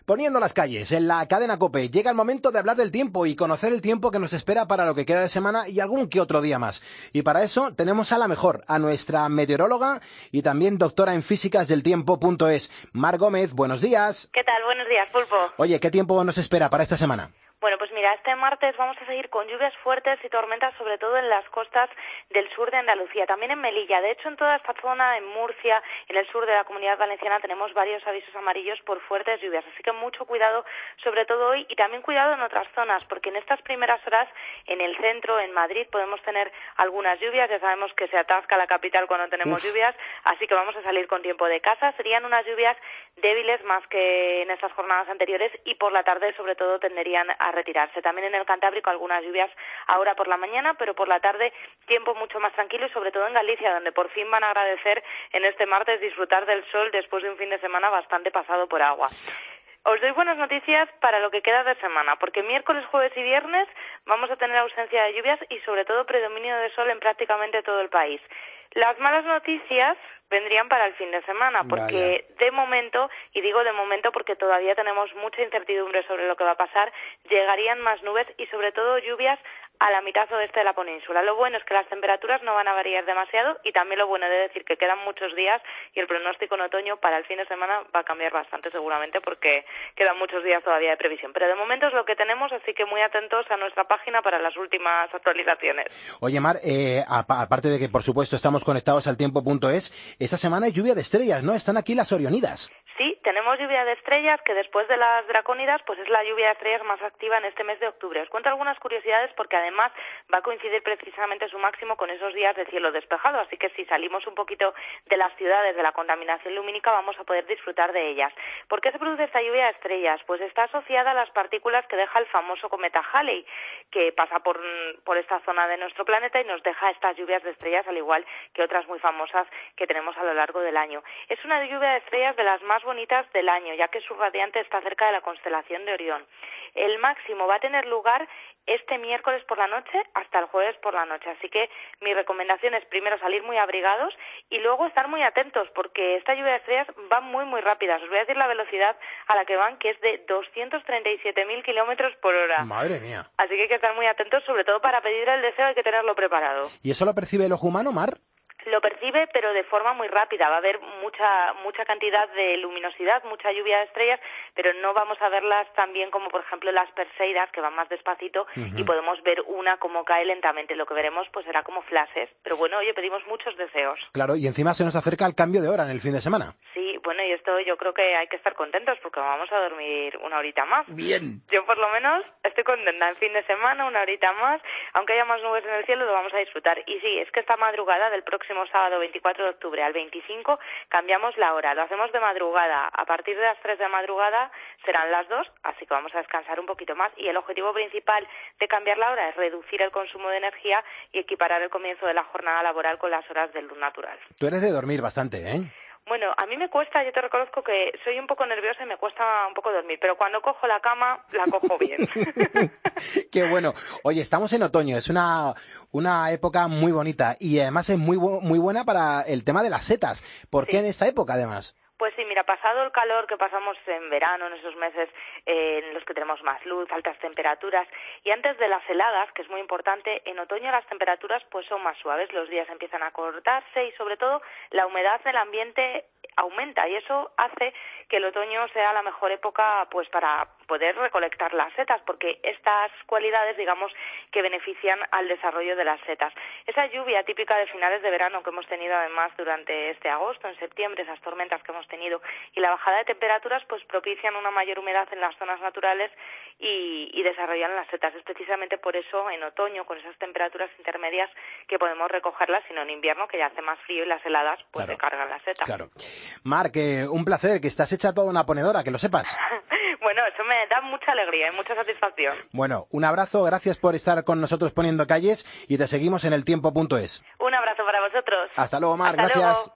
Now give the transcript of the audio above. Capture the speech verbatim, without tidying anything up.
Poniendo las calles, en la cadena COPE, llega el momento de hablar del tiempo y conocer el tiempo que nos espera para lo que queda de semana y algún que otro día más. Y para eso tenemos a la mejor, a nuestra meteoróloga y también doctora en físicas del tiempo punto es, Mar Gómez. Buenos días. ¿Qué tal? Buenos días, Pulpo. Oye, ¿qué tiempo nos espera para esta semana? Bueno, pues mira, este martes vamos a seguir con lluvias fuertes y tormentas, sobre todo en las costas del sur de Andalucía, también en Melilla. De hecho, en toda esta zona, en Murcia, en el sur de la Comunidad Valenciana, tenemos varios avisos amarillos por fuertes lluvias. Así que mucho cuidado, sobre todo hoy, y también cuidado en otras zonas, porque en estas primeras horas, en el centro, en Madrid, podemos tener algunas lluvias. Ya sabemos que se atasca la capital cuando tenemos Uf. lluvias, así que vamos a salir con tiempo de casa. Serían unas lluvias débiles más que en estas jornadas anteriores y por la tarde, sobre todo, tenderían a retirarse. También en el Cantábrico algunas lluvias ahora por la mañana, pero por la tarde tiempo mucho más tranquilo y sobre todo en Galicia, donde por fin van a agradecer en este martes disfrutar del sol después de un fin de semana bastante pasado por agua. Os doy buenas noticias para lo que queda de semana, porque miércoles, jueves y viernes vamos a tener ausencia de lluvias y sobre todo predominio de sol en prácticamente todo el país. Las malas noticias vendrían para el fin de semana, porque Vaya. de momento, y digo de momento porque todavía tenemos mucha incertidumbre sobre lo que va a pasar, llegarían más nubes y sobre todo lluvias a la mitad oeste de la península. Lo bueno es que las temperaturas no van a variar demasiado y también lo bueno de decir que quedan muchos días y el pronóstico en otoño para el fin de semana va a cambiar bastante seguramente porque quedan muchos días todavía de previsión. Pero de momento es lo que tenemos, así que muy atentos a nuestra página para las últimas actualizaciones. Oye, Mar, eh, aparte de que por supuesto estamos conectados al tiempo punto es, esta semana hay lluvia de estrellas, ¿no? Están aquí las Orionidas. Sí, tenemos lluvia de estrellas, que después de las dracónidas, pues es la lluvia de estrellas más activa en este mes de octubre. Os cuento algunas curiosidades porque además va a coincidir precisamente su máximo con esos días de cielo despejado, así que si salimos un poquito de las ciudades, de la contaminación lumínica, vamos a poder disfrutar de ellas. ¿Por qué se produce esta lluvia de estrellas? Pues está asociada a las partículas que deja el famoso cometa Halley, que pasa por, por esta zona de nuestro planeta y nos deja estas lluvias de estrellas, al igual que otras muy famosas que tenemos a lo largo del año. Es una lluvia de estrellas de las más bonitas del año, ya que su radiante está cerca de la constelación de Orión. El máximo va a tener lugar este miércoles por la noche hasta el jueves por la noche, así que mi recomendación es primero salir muy abrigados y luego estar muy atentos porque esta lluvia de estrellas va muy muy rápida. Os voy a decir la velocidad a la que van, que es de doscientos treinta y siete mil kilómetros por hora. Madre mía. Así que hay que estar muy atentos, sobre todo para pedir el deseo hay que tenerlo preparado. ¿Y eso lo percibe el ojo humano, Mar? Lo percibe, pero de forma muy rápida. Va a haber mucha mucha cantidad de luminosidad, mucha lluvia de estrellas, pero no vamos a verlas tan bien como, por ejemplo, las Perseidas, que van más despacito, uh-huh. y podemos ver una como cae lentamente. Lo que veremos pues será como flashes. Pero bueno, oye, pedimos muchos deseos. Claro, y encima se nos acerca el cambio de hora en el fin de semana. Sí, bueno, y esto yo creo que hay que estar contentos porque vamos a dormir una horita más. Bien. Yo por lo menos estoy contenta. En fin de semana, una horita más. Aunque haya más nubes en el cielo, lo vamos a disfrutar. Y sí, es que esta madrugada del próximo sábado veinticuatro de octubre al veinticinco cambiamos la hora, lo hacemos de madrugada, a partir de las tres de madrugada serán las dos, así que vamos a descansar un poquito más y el objetivo principal de cambiar la hora es reducir el consumo de energía y equiparar el comienzo de la jornada laboral con las horas de luz natural. Tú eres de dormir bastante, ¿eh? Bueno, a mí me cuesta, yo te reconozco que soy un poco nerviosa y me cuesta un poco dormir, pero cuando cojo la cama, la cojo bien. Qué bueno. Oye, estamos en otoño, es una, una época muy bonita y además es muy, muy buena para el tema de las setas. ¿Por sí. qué en esta época, además? Pues sí, mira, pasado el calor que pasamos en verano, en esos meses eh, en los que tenemos más luz, altas temperaturas, y antes de las heladas, que es muy importante, en otoño las temperaturas pues son más suaves, los días empiezan a cortarse y sobre todo la humedad del ambiente aumenta y eso hace que el otoño sea la mejor época pues para poder recolectar las setas, porque estas cualidades, digamos, que benefician al desarrollo de las setas. Esa lluvia típica de finales de verano que hemos tenido además durante este agosto, en septiembre, esas tormentas que hemos tenido y la bajada de temperaturas pues propician una mayor humedad en las zonas naturales y, y desarrollan las setas. Es precisamente por eso en otoño, con esas temperaturas intermedias, que podemos recogerlas, sino en invierno, que ya hace más frío y las heladas pues claro, se cargan las setas. Claro. Mar, que un placer, que estás hecha toda una ponedora, que lo sepas. Bueno, eso me da mucha alegría y mucha satisfacción. Bueno, un abrazo, gracias por estar con nosotros poniendo calles y te seguimos en el tiempo punto es. Un abrazo para vosotros. Hasta luego, Mar, Hasta gracias. Luego.